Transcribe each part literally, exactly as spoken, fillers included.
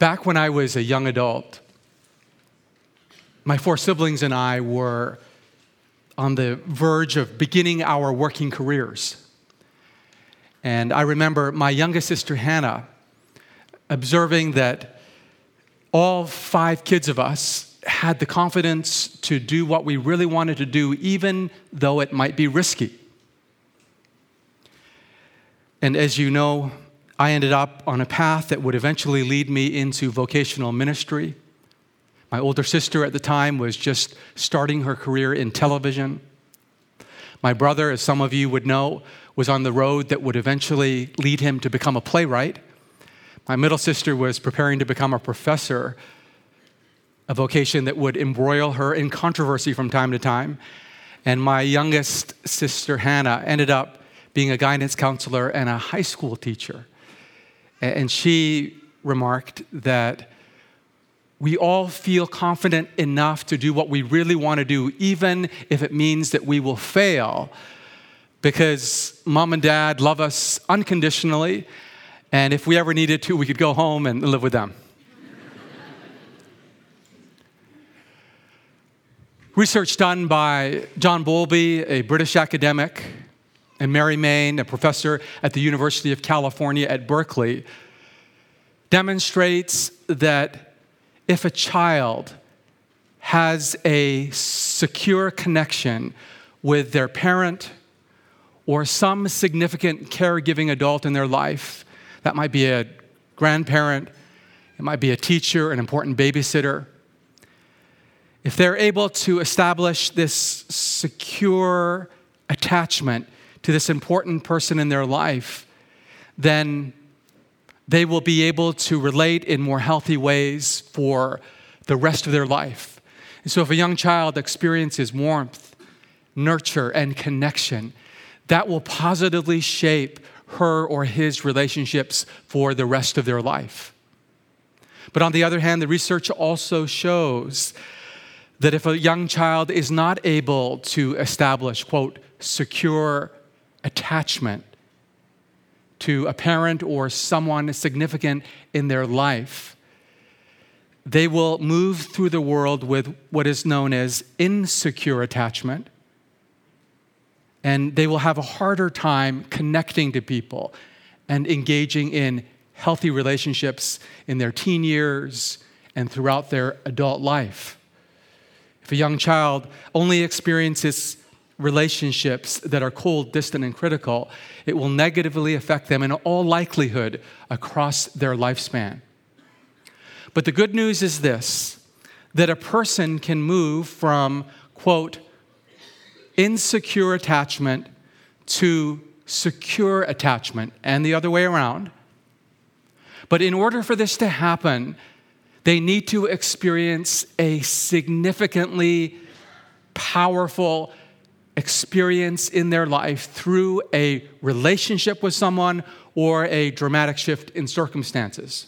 Back when I was a young adult, my four siblings and I were on the verge of beginning our working careers. And I remember my youngest sister, Hannah, observing that all five kids of us had the confidence to do what we really wanted to do, even though it might be risky. And as you know, I ended up on a path that would eventually lead me into vocational ministry. My older sister at the time was just starting her career in television. My brother, as some of you would know, was on the road that would eventually lead him to become a playwright. My middle sister was preparing to become a professor, a vocation that would embroil her in controversy from time to time. And my youngest sister, Hannah, ended up being a guidance counselor and a high school teacher. And she remarked that we all feel confident enough to do what we really want to do, even if it means that we will fail, because mom and dad love us unconditionally, and if we ever needed to, we could go home and live with them. Research done by John Bowlby, a British academic, and Mary Main, a professor at the University of California at Berkeley, demonstrates that if a child has a secure connection with their parent or some significant caregiving adult in their life, that might be a grandparent, it might be a teacher, an important babysitter, if they're able to establish this secure attachment to this important person in their life, then they will be able to relate in more healthy ways for the rest of their life. And so if a young child experiences warmth, nurture, and connection, that will positively shape her or his relationships for the rest of their life. But on the other hand, the research also shows that if a young child is not able to establish, quote, secure attachment to a parent or someone significant in their life, they will move through the world with what is known as insecure attachment, and they will have a harder time connecting to people and engaging in healthy relationships in their teen years and throughout their adult life. If a young child only experiences relationships that are cold, distant, and critical, it will negatively affect them in all likelihood across their lifespan. But the good news is this, that a person can move from, quote, insecure attachment to secure attachment, and the other way around. But in order for this to happen, they need to experience a significantly powerful experience in their life through a relationship with someone or a dramatic shift in circumstances.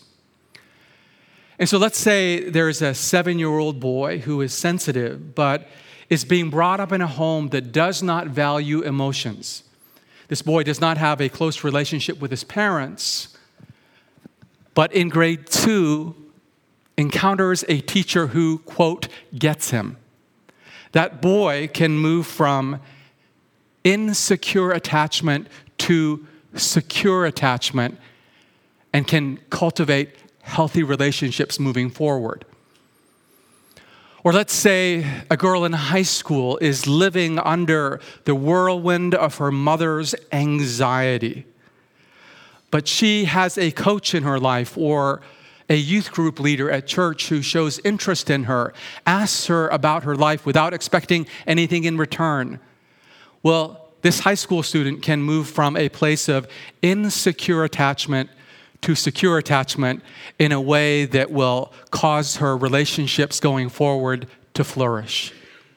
And so let's say there's a seven-year-old boy who is sensitive, but is being brought up in a home that does not value emotions. This boy does not have a close relationship with his parents, but in grade two, encounters a teacher who, quote, gets him. That boy can move from insecure attachment to secure attachment and can cultivate healthy relationships moving forward. Or let's say a girl in high school is living under the whirlwind of her mother's anxiety, but she has a coach in her life or a youth group leader at church who shows interest in her, asks her about her life without expecting anything in return. Well, this high school student can move from a place of insecure attachment to secure attachment in a way that will cause her relationships going forward to flourish.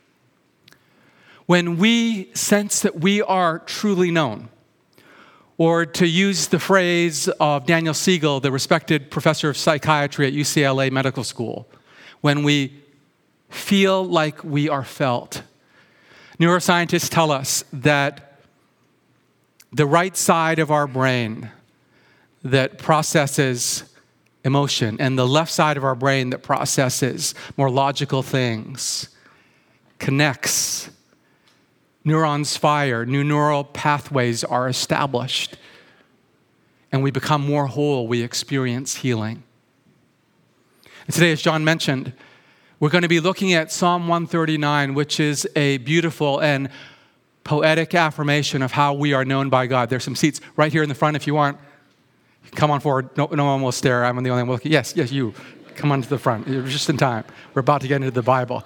When we sense that we are truly known, or to use the phrase of Daniel Siegel, the respected professor of psychiatry at U C L A Medical School, when we feel like we are felt. Neuroscientists tell us that the right side of our brain that processes emotion, and the left side of our brain that processes more logical things connects. Neurons fire, new neural pathways are established, and we become more whole. We experience healing. And today, as John mentioned, we're going to be looking at Psalm one thirty-nine, which is a beautiful and poetic affirmation of how we are known by God. There's some seats right here in the front if you want. Come on forward. No, no one will stare. I'm the only one looking. Yes, yes, you. Come on to the front. You're just in time. We're about to get into the Bible.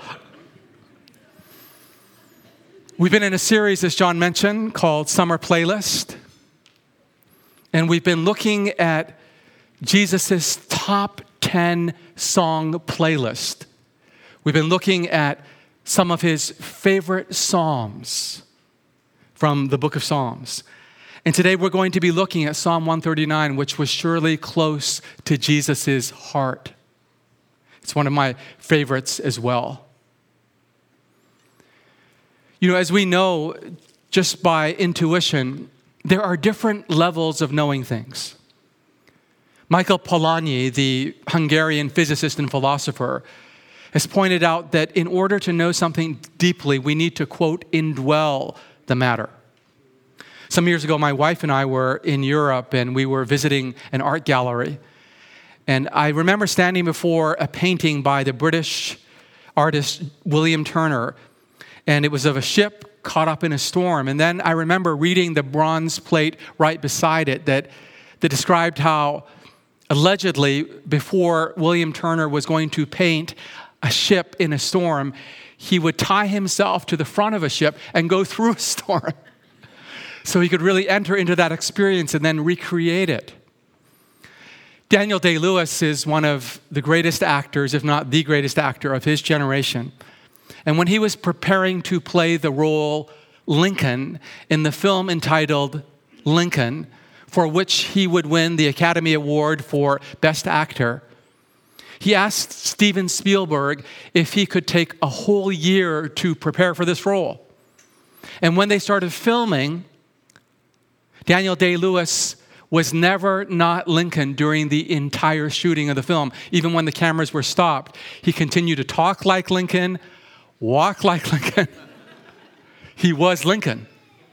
We've been in a series, as John mentioned, called Summer Playlist. And we've been looking at Jesus' top ten song playlist. We've been looking at some of his favorite psalms from the book of Psalms. And today we're going to be looking at Psalm one thirty-nine, which was surely close to Jesus' heart. It's one of my favorites as well. You know, as we know, just by intuition, there are different levels of knowing things. Michael Polanyi, the Hungarian physicist and philosopher, has pointed out that in order to know something deeply, we need to, quote, indwell the matter. Some years ago, my wife and I were in Europe, and we were visiting an art gallery. And I remember standing before a painting by the British artist William Turner, and it was of a ship caught up in a storm. And then I remember reading the bronze plate right beside it that, that described how, allegedly, before William Turner was going to paint a ship in a storm, he would tie himself to the front of a ship and go through a storm. So he could really enter into that experience and then recreate it. Daniel Day-Lewis is one of the greatest actors, if not the greatest actor of his generation. And when he was preparing to play the role Lincoln in the film entitled Lincoln, for which he would win the Academy Award for Best Actor, he asked Steven Spielberg if he could take a whole year to prepare for this role. And when they started filming, Daniel Day-Lewis was never not Lincoln during the entire shooting of the film. Even when the cameras were stopped, he continued to talk like Lincoln, walk like Lincoln. He was Lincoln.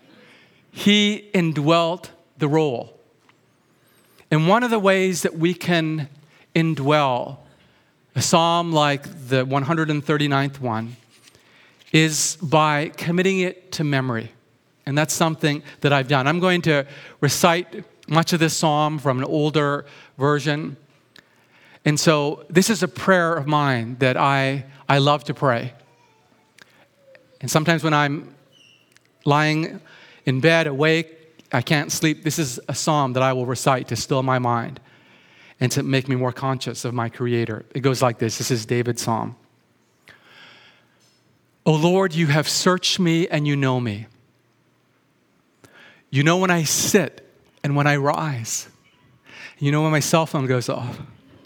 He indwelt the role. And one of the ways that we can indwell a psalm like the one hundred thirty-ninth one is by committing it to memory. And that's something that I've done. I'm going to recite much of this psalm from an older version. And so this is a prayer of mine that I, I love to pray. And sometimes when I'm lying in bed, awake, I can't sleep, this is a psalm that I will recite to still my mind and to make me more conscious of my Creator. It goes like this. This is David's psalm. O Lord, you have searched me and you know me. You know when I sit and when I rise. You know when my cell phone goes off.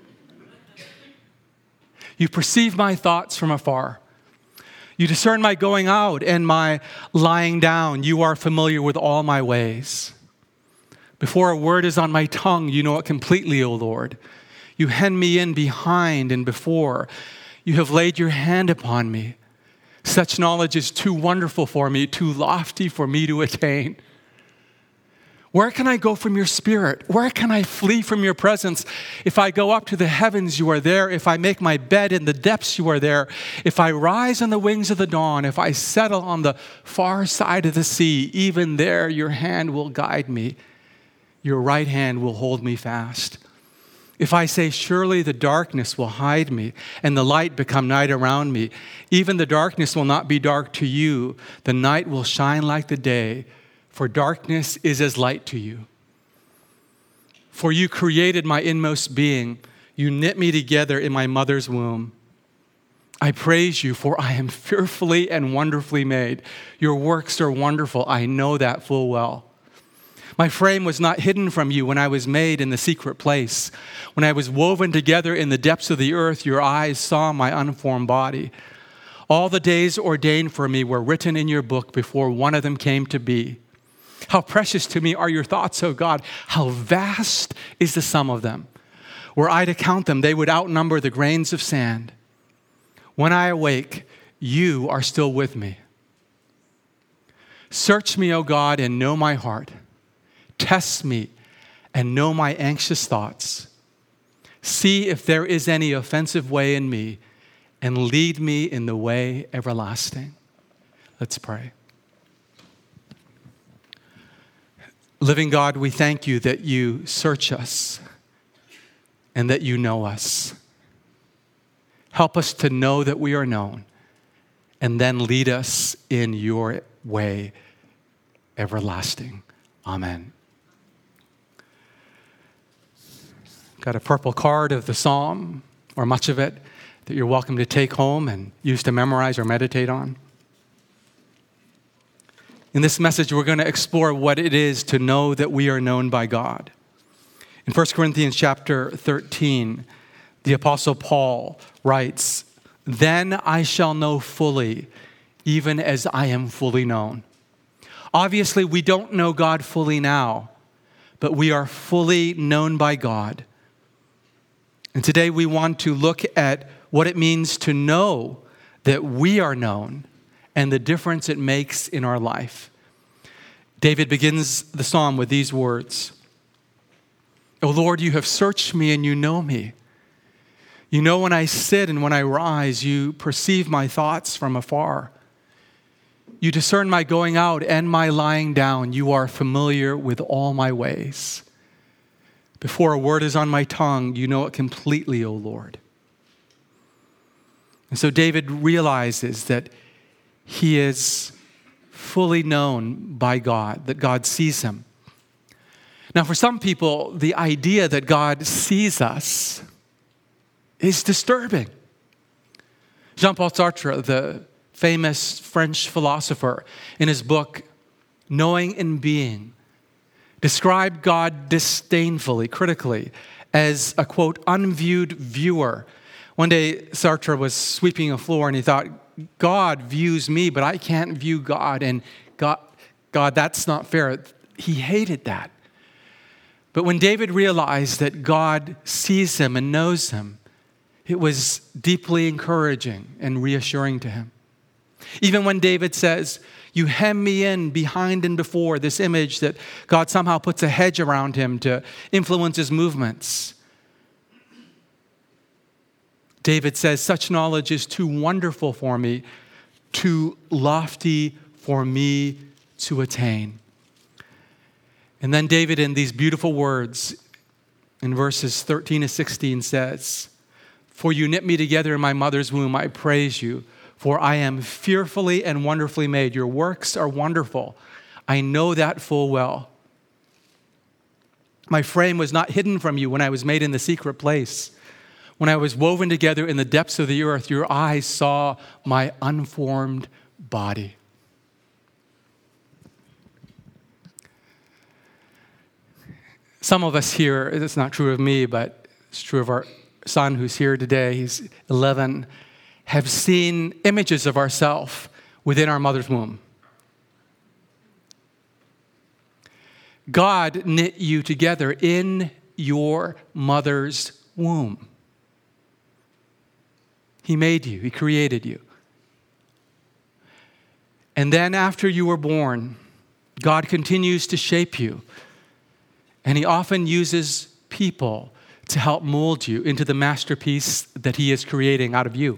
You perceive my thoughts from afar. You discern my going out and my lying down. You are familiar with all my ways. Before a word is on my tongue, you know it completely, O Lord. You hem me in behind and before. You have laid your hand upon me. Such knowledge is too wonderful for me, too lofty for me to attain. Where can I go from your spirit? Where can I flee from your presence? If I go up to the heavens, you are there. If I make my bed in the depths, you are there. If I rise on the wings of the dawn, if I settle on the far side of the sea, even there your hand will guide me. Your right hand will hold me fast. If I say, surely the darkness will hide me and the light become night around me, even the darkness will not be dark to you. The night will shine like the day. For darkness is as light to you. For you created my inmost being. You knit me together in my mother's womb. I praise you, for I am fearfully and wonderfully made. Your works are wonderful. I know that full well. My frame was not hidden from you when I was made in the secret place. When I was woven together in the depths of the earth, your eyes saw my unformed body. All the days ordained for me were written in your book before one of them came to be. How precious to me are your thoughts, O God. How vast is the sum of them. Were I to count them, they would outnumber the grains of sand. When I awake, you are still with me. Search me, O God, and know my heart. Test me and know my anxious thoughts. See if there is any offensive way in me, and lead me in the way everlasting. Let's pray. Living God, we thank you that you search us and that you know us. Help us to know that we are known, and then lead us in your way everlasting. Amen. Got a purple card of the psalm, or much of it, that you're welcome to take home and use to memorize or meditate on. In this message, we're going to explore what it is to know that we are known by God. In First Corinthians chapter thirteen, the Apostle Paul writes, "Then I shall know fully, even as I am fully known." Obviously, we don't know God fully now, but we are fully known by God. And today we want to look at what it means to know that we are known and the difference it makes in our life. David begins the psalm with these words, "O Lord, you have searched me and you know me. You know when I sit and when I rise, you perceive my thoughts from afar. You discern my going out and my lying down. You are familiar with all my ways. Before a word is on my tongue, you know it completely, O Lord." And so David realizes that he is fully known by God, that God sees him. Now, for some people, the idea that God sees us is disturbing. Jean-Paul Sartre, the famous French philosopher, in his book, Knowing and Being, described God disdainfully, critically, as a, quote, unviewed viewer. One day, Sartre was sweeping a floor and he thought, God views me, but I can't view God. And God, God, that's not fair. He hated that. But when David realized that God sees him and knows him, it was deeply encouraging and reassuring to him. Even when David says, "You hem me in behind and before," this image that God somehow puts a hedge around him to influence his movements. David says, "Such knowledge is too wonderful for me, too lofty for me to attain." And then David, in these beautiful words, in verses thirteen to sixteen says, "For you knit me together in my mother's womb, I praise you. For I am fearfully and wonderfully made. Your works are wonderful. I know that full well. My frame was not hidden from you when I was made in the secret place. When I was woven together in the depths of the earth, your eyes saw my unformed body." Some of us here, it's not true of me, but it's true of our son who's here today, he's eleven, have seen images of ourselves within our mother's womb. God knit you together in your mother's womb. He made you. He created you. And then after you were born, God continues to shape you. And he often uses people to help mold you into the masterpiece that he is creating out of you.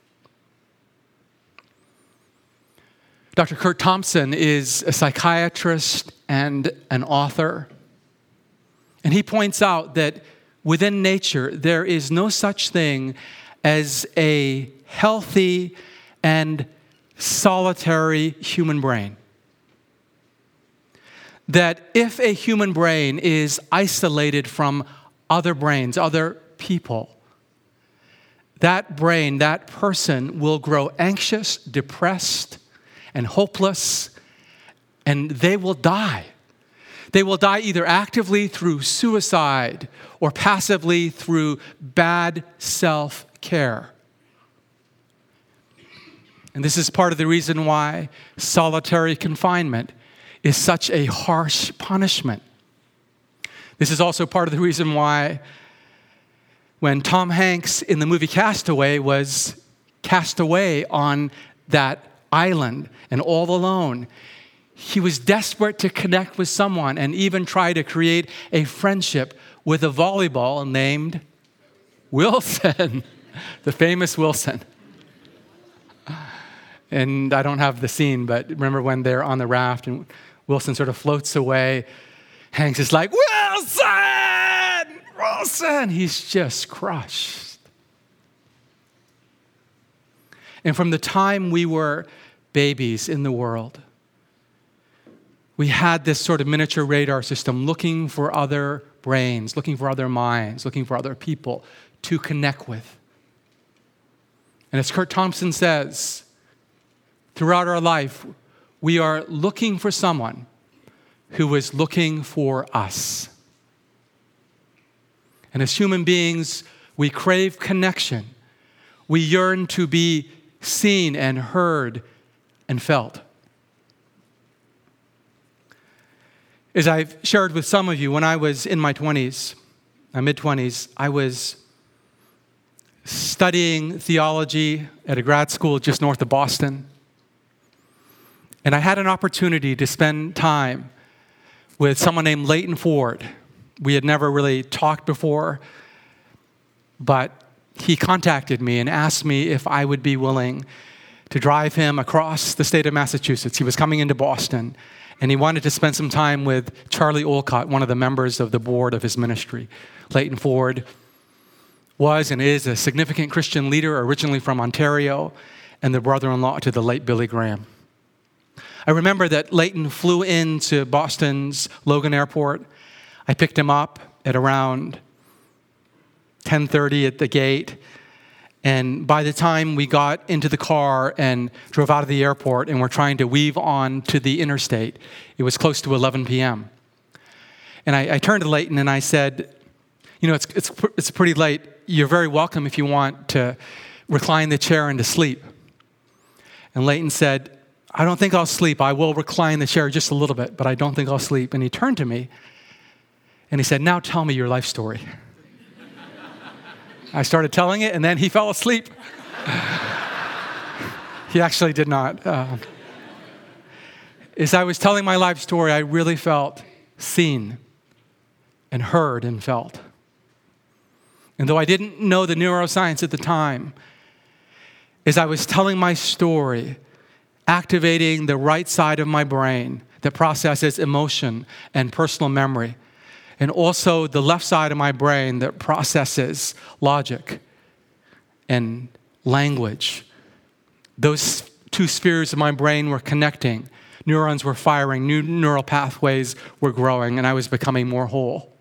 Doctor Kurt Thompson is a psychiatrist and an author. And he points out that within nature, there is no such thing as a healthy and solitary human brain. That if a human brain is isolated from other brains, other people, that brain, that person will grow anxious, depressed, and hopeless, and they will die. They will die either actively through suicide or passively through bad self-care. And this is part of the reason why solitary confinement is such a harsh punishment. This is also part of the reason why when Tom Hanks in the movie Castaway was cast away on that island and all alone. He was desperate to connect with someone and even try to create a friendship with a volleyball named Wilson, the famous Wilson. And I don't have the scene, but remember when they're on the raft and Wilson sort of floats away. Hanks is like, Wilson! Wilson! He's just crushed. And from the time we were babies in the world, we had this sort of miniature radar system looking for other brains, looking for other minds, looking for other people to connect with. And as Kurt Thompson says, throughout our life, we are looking for someone who is looking for us. And as human beings, we crave connection. We yearn to be seen and heard and felt. As I've shared with some of you, when I was in my twenties, my mid-twenties, I was studying theology at a grad school just north of Boston. And I had an opportunity to spend time with someone named Leighton Ford. We had never really talked before, but he contacted me and asked me if I would be willing to drive him across the state of Massachusetts. He was coming into Boston, and he wanted to spend some time with Charlie Olcott, one of the members of the board of his ministry. Leighton Ford was and is a significant Christian leader, originally from Ontario, and the brother-in-law to the late Billy Graham. I remember that Leighton flew into Boston's Logan Airport. I picked him up at around ten thirty at the gate. And by the time we got into the car and drove out of the airport and were trying to weave on to the interstate, it was close to eleven p.m. And I, I turned to Leighton and I said, you know, it's, it's, it's pretty late. You're very welcome if you want to recline the chair and to sleep. And Leighton said, I don't think I'll sleep. I will recline the chair just a little bit, but I don't think I'll sleep. And he turned to me and he said, now tell me your life story. I started telling it, and then he fell asleep. He actually did not. Uh, as I was telling my life story, I really felt seen and heard and felt. And though I didn't know the neuroscience at the time, as I was telling my story, activating the right side of my brain that processes emotion and personal memory, and also the left side of my brain that processes logic and language. Those two spheres of my brain were connecting. Neurons were firing. New neural pathways were growing, and I was becoming more whole.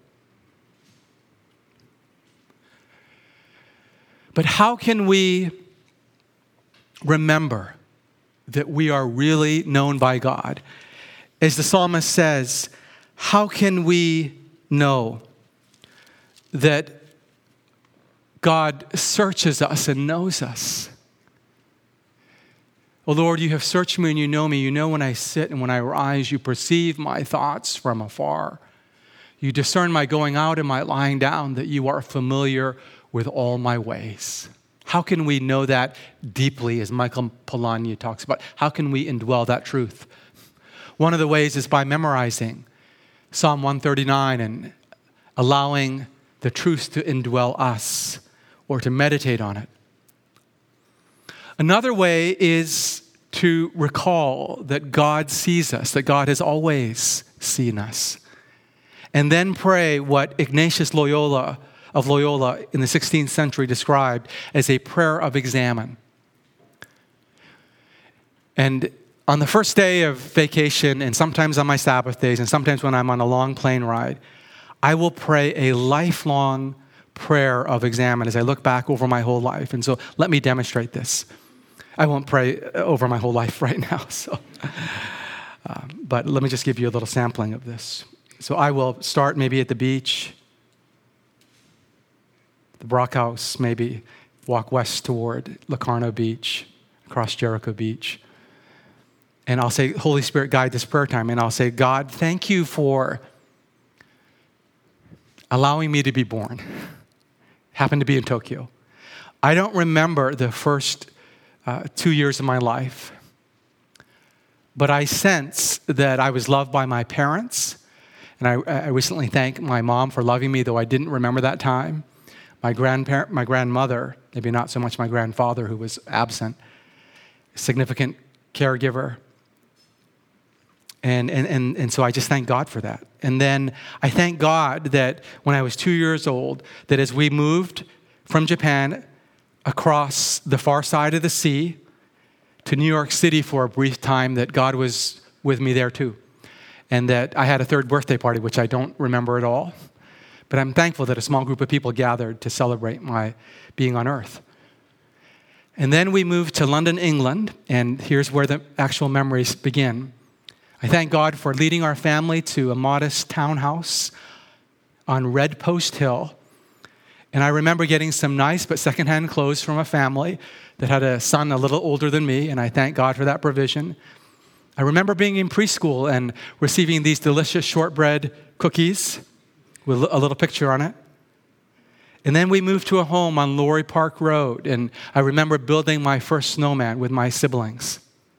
But how can we remember that we are really known by God? As the psalmist says, how can we know that God searches us and knows us? Oh Lord, you have searched me and you know me. You know when I sit and when I rise. You perceive my thoughts from afar. You discern my going out and my lying down, that you are familiar with all my ways. How can we know that deeply, as Michael Polanyi talks about? How can we indwell that truth? One of the ways is by memorizing Psalm one thirty-nine and allowing the truth to indwell us or to meditate on it. Another way is to recall that God sees us, that God has always seen us. And then pray what Ignatius Loyola of Loyola in the sixteenth century described as a prayer of examen. And on the first day of vacation, and sometimes on my Sabbath days, and sometimes when I'm on a long plane ride, I will pray a lifelong prayer of examen as I look back over my whole life. And so let me demonstrate this. I won't pray over my whole life right now, so, uh, but let me just give you a little sampling of this. So I will start maybe at the beach, the Brock House, maybe walk west toward Locarno Beach, across Jericho Beach. And I'll say, Holy Spirit, guide this prayer time. And I'll say, God, thank you for allowing me to be born, happened to be in Tokyo. I don't remember the first uh, two years of my life, but I sense that I was loved by my parents, and I, I recently thank my mom for loving me, though I didn't remember that time. My grandparent, my grandmother, maybe not so much my grandfather who was absent, significant caregiver. And, and, and, and so I just thank God for that. And then I thank God that when I was two years old, that as we moved from Japan across the far side of the sea to New York City for a brief time, that God was with me there too. And that I had a third birthday party, which I don't remember at all. But I'm thankful that a small group of people gathered to celebrate my being on earth. And then we moved to London, England, and here's where the actual memories begin. I thank God for leading our family to a modest townhouse on Red Post Hill. And I remember getting some nice but secondhand clothes from a family that had a son a little older than me, and I thank God for that provision. I remember being in preschool and receiving these delicious shortbread cookies with a little picture on it. And then we moved to a home on Laurie Park Road, and I remember building my first snowman with my siblings.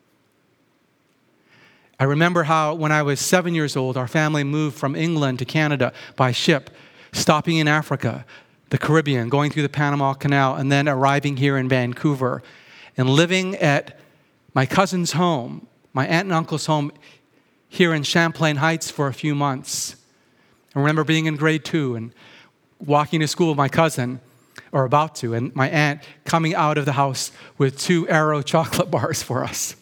I remember how when I was seven years old, our family moved from England to Canada by ship, stopping in Africa, the Caribbean, going through the Panama Canal, and then arriving here in Vancouver and living at my cousin's home, my aunt and uncle's home here in Champlain Heights for a few months. I remember being in grade two and walking to school with my cousin, or about to, and my aunt coming out of the house with two Aero chocolate bars for us.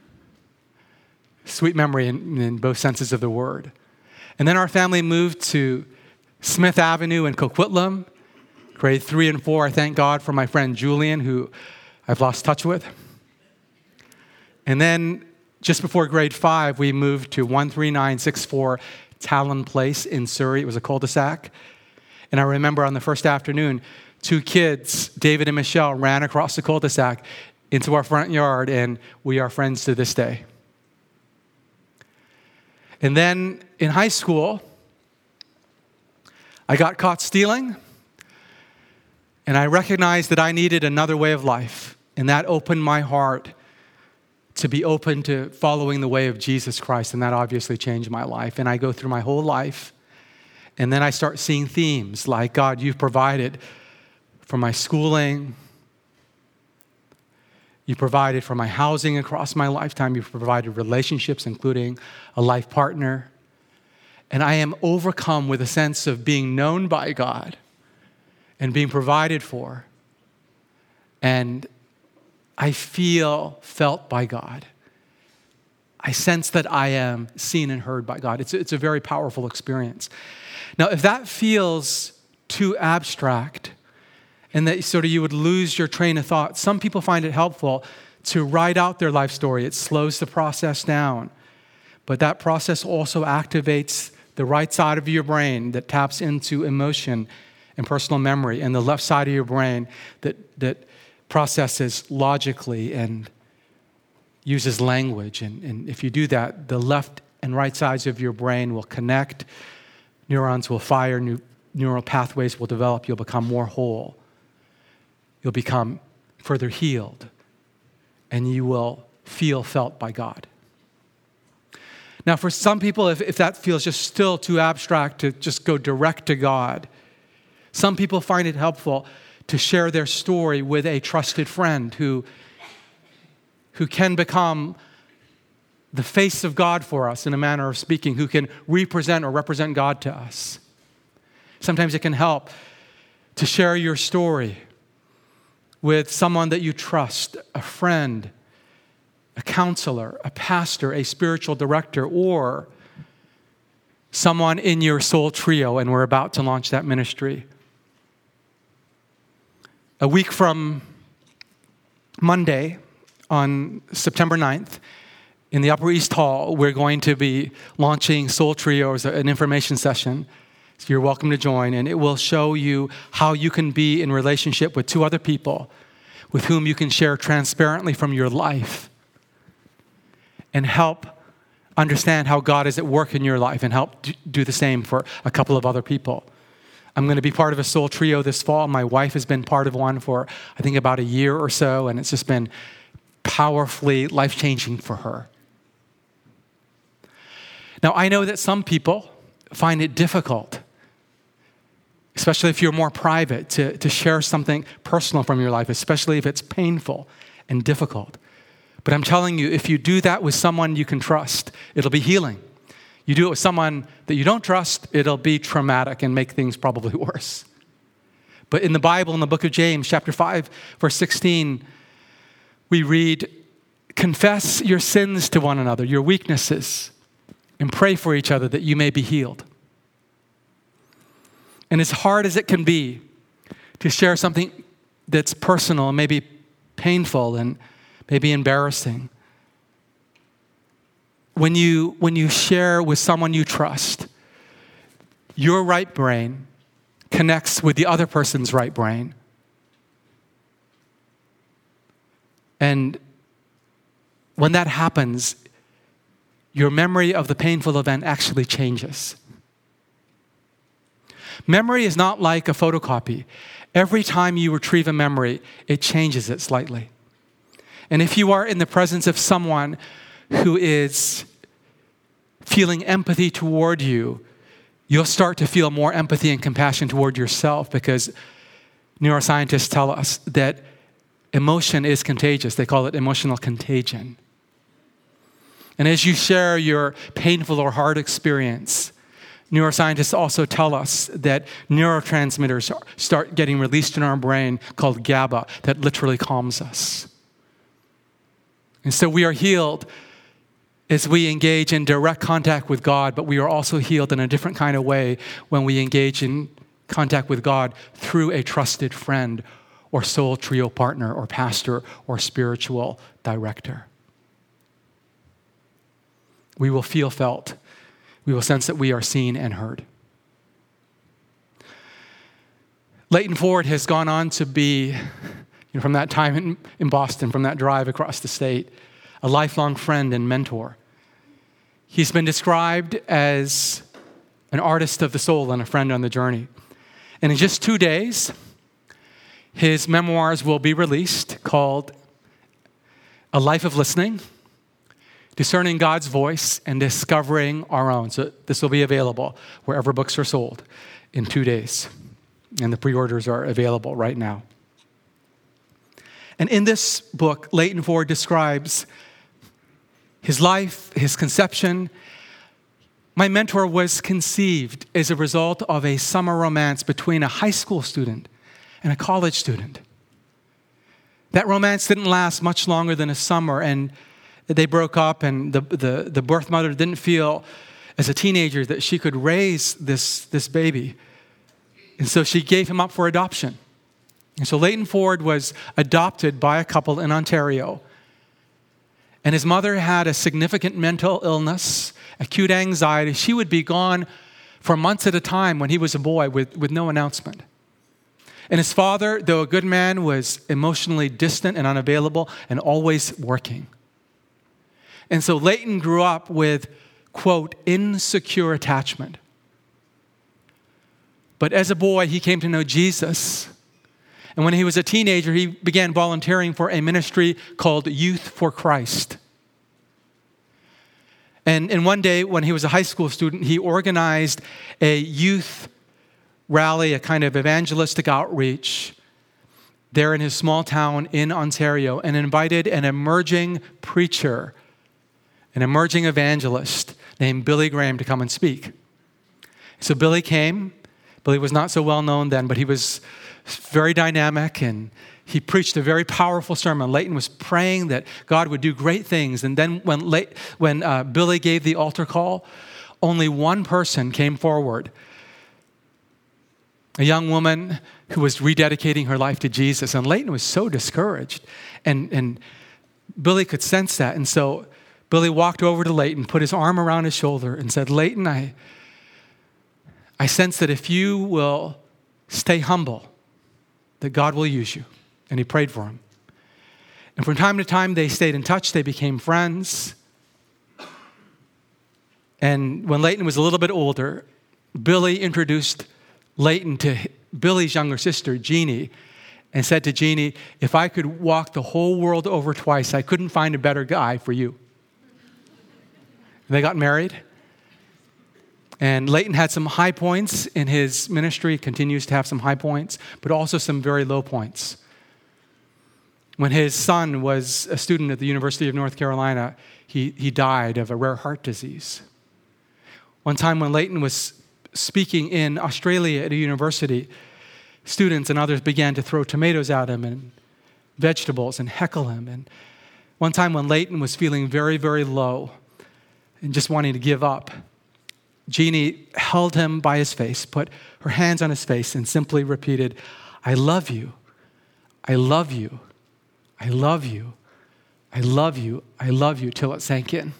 Sweet memory in, in both senses of the word. And then our family moved to Smith Avenue in Coquitlam, grade three and four. I thank God for my friend Julian, who I've lost touch with. And then just before grade five, we moved to one three nine six four Talon Place in Surrey. It was a cul-de-sac. And I remember on the first afternoon, two kids, David and Michelle, ran across the cul-de-sac into our front yard, and we are friends to this day. And then in high school, I got caught stealing, and I recognized that I needed another way of life, and that opened my heart to be open to following the way of Jesus Christ, and that obviously changed my life. And I go through my whole life, and then I start seeing themes like, God, you've provided for my schooling, you provided for my housing across my lifetime. You've provided relationships, including a life partner. And I am overcome with a sense of being known by God and being provided for. And I feel felt by God. I sense that I am seen and heard by God. It's, it's a very powerful experience. Now, if that feels too abstract, and that sort of you would lose your train of thought, some people find it helpful to write out their life story. It slows the process down. But that process also activates the right side of your brain that taps into emotion and personal memory, and the left side of your brain that, that processes logically and uses language. And, and if you do that, the left and right sides of your brain will connect, neurons will fire, new, neural pathways will develop, you'll become more whole. You'll become further healed, and you will feel felt by God. Now, for some people, if, if that feels just still too abstract to just go direct to God, some people find it helpful to share their story with a trusted friend who, who can become the face of God for us in a manner of speaking, who can represent or represent God to us. Sometimes it can help to share your story with someone that you trust, a friend, a counselor, a pastor, a spiritual director, or someone in your soul trio, and we're about to launch that ministry. A week from Monday, on September ninth, in the Upper East Hall, we're going to be launching Soul Trio as an information session. So you're welcome to join, and it will show you how you can be in relationship with two other people with whom you can share transparently from your life and help understand how God is at work in your life and help do the same for a couple of other people. I'm going to be part of a soul trio this fall. My wife has been part of one for, I think, about a year or so, and it's just been powerfully life-changing for her. Now, I know that some people find it difficult, especially if you're more private, to, to share something personal from your life, especially if it's painful and difficult. But I'm telling you, if you do that with someone you can trust, it'll be healing. You do it with someone that you don't trust, it'll be traumatic and make things probably worse. But in the Bible, in the book of James, chapter five, verse sixteen, we read, confess your sins to one another, your weaknesses, and pray for each other that you may be healed. And as hard as it can be to share something that's personal and maybe painful and maybe embarrassing, when you, when you share with someone you trust, your right brain connects with the other person's right brain. And when that happens, your memory of the painful event actually changes. Memory is not like a photocopy. Every time you retrieve a memory, it changes it slightly. And if you are in the presence of someone who is feeling empathy toward you, you'll start to feel more empathy and compassion toward yourself, because neuroscientists tell us that emotion is contagious. They call it emotional contagion. And as you share your painful or hard experience, neuroscientists also tell us that neurotransmitters start getting released in our brain called GABA that literally calms us. And so we are healed as we engage in direct contact with God, but we are also healed in a different kind of way when we engage in contact with God through a trusted friend or soul trio partner or pastor or spiritual director. We will feel felt. We will sense that we are seen and heard. Leighton Ford has gone on to be, you know, from that time in, in Boston, from that drive across the state, a lifelong friend and mentor. He's been described as an artist of the soul and a friend on the journey. And in just two days, his memoirs will be released, called A Life of Listening, Discerning God's Voice, and Discovering Our Own. So this will be available wherever books are sold in two days. And the pre-orders are available right now. And in this book, Leighton Ford describes his life, his conception. My mentor was conceived as a result of a summer romance between a high school student and a college student. That romance didn't last much longer than a summer, and they broke up, and the, the, the birth mother didn't feel as a teenager that she could raise this, this baby. And so she gave him up for adoption. And so Leighton Ford was adopted by a couple in Ontario. And his mother had a significant mental illness, acute anxiety. She would be gone for months at a time when he was a boy with, with no announcement. And his father, though a good man, was emotionally distant and unavailable and always working. And so Leighton grew up with, quote, insecure attachment. But as a boy, he came to know Jesus. And when he was a teenager, he began volunteering for a ministry called Youth for Christ. And, and one day, when he was a high school student, he organized a youth rally, a kind of evangelistic outreach there in his small town in Ontario, and invited an emerging preacher, an emerging evangelist named Billy Graham to come and speak. So Billy came. Billy was not so well known then, but he was very dynamic, and he preached a very powerful sermon. Leighton was praying that God would do great things. And then when, late, when uh, Billy gave the altar call, only one person came forward. A young woman who was rededicating her life to Jesus. And Leighton was so discouraged. And, and Billy could sense that. And so Billy walked over to Leighton, put his arm around his shoulder, and said, Leighton, I, I sense that if you will stay humble, that God will use you. And he prayed for him. And from time to time, they stayed in touch. They became friends. And when Leighton was a little bit older, Billy introduced Leighton to Billy's younger sister, Jeannie, and said to Jeannie, if I could walk the whole world over twice, I couldn't find a better guy for you. And they got married. And Leighton had some high points in his ministry, continues to have some high points, but also some very low points. When his son was a student at the University of North Carolina, he, he died of a rare heart disease. One time when Leighton was speaking in Australia at a university, students and others began to throw tomatoes at him and vegetables and heckle him. And one time when Leighton was feeling very, very low and just wanting to give up, Jeannie held him by his face, put her hands on his face, and simply repeated, I love you, I love you, I love you, I love you, I love you, till it sank in.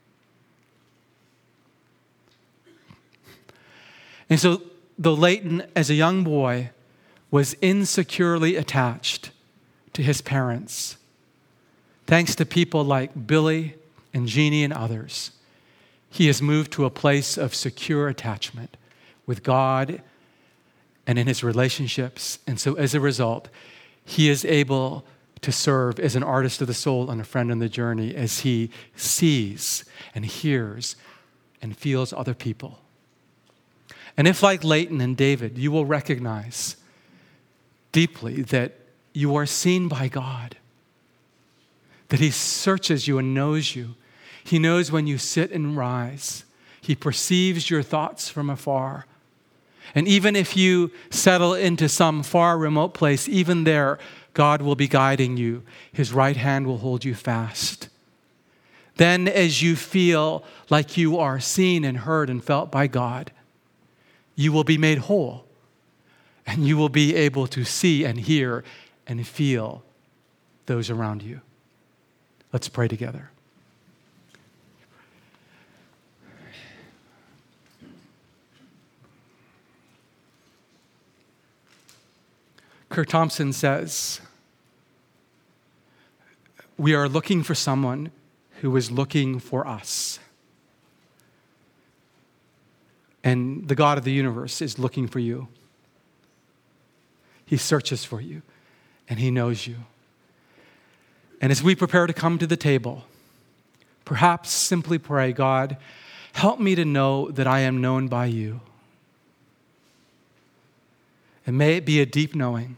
And so, though Leighton, as a young boy, was insecurely attached to his parents, thanks to people like Billy and Jeannie and others, he has moved to a place of secure attachment with God and in his relationships. And so as a result, he is able to serve as an artist of the soul and a friend on the journey as he sees and hears and feels other people. And if, like Leighton and David, you will recognize deeply that you are seen by God, that he searches you and knows you. He knows when you sit and rise. He perceives your thoughts from afar. And even if you settle into some far remote place, even there, God will be guiding you. His right hand will hold you fast. Then as you feel like you are seen and heard and felt by God, you will be made whole. And you will be able to see and hear and feel those around you. Let's pray together. Kurt Thompson says, we are looking for someone who is looking for us. And the God of the universe is looking for you. He searches for you, and he knows you. And as we prepare to come to the table, perhaps simply pray, God, help me to know that I am known by you. And may it be a deep knowing.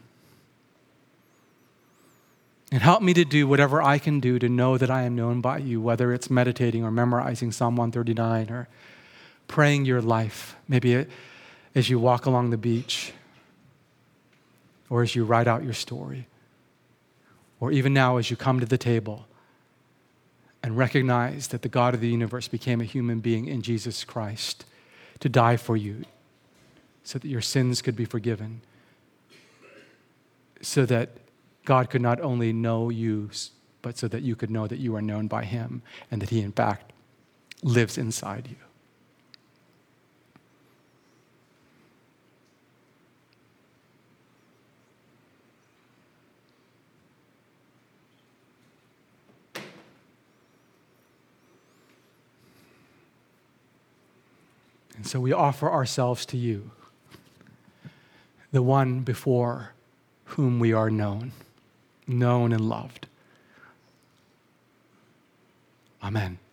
And help me to do whatever I can do to know that I am known by you, whether it's meditating or memorizing Psalm one thirty-nine or praying your life, maybe as you walk along the beach or as you write out your story, or even now as you come to the table and recognize that the God of the universe became a human being in Jesus Christ to die for you so that your sins could be forgiven, so that God could not only know you, but so that you could know that you are known by him and that he, in fact, lives inside you. And so we offer ourselves to you, the one before whom we are known, known and loved. Amen.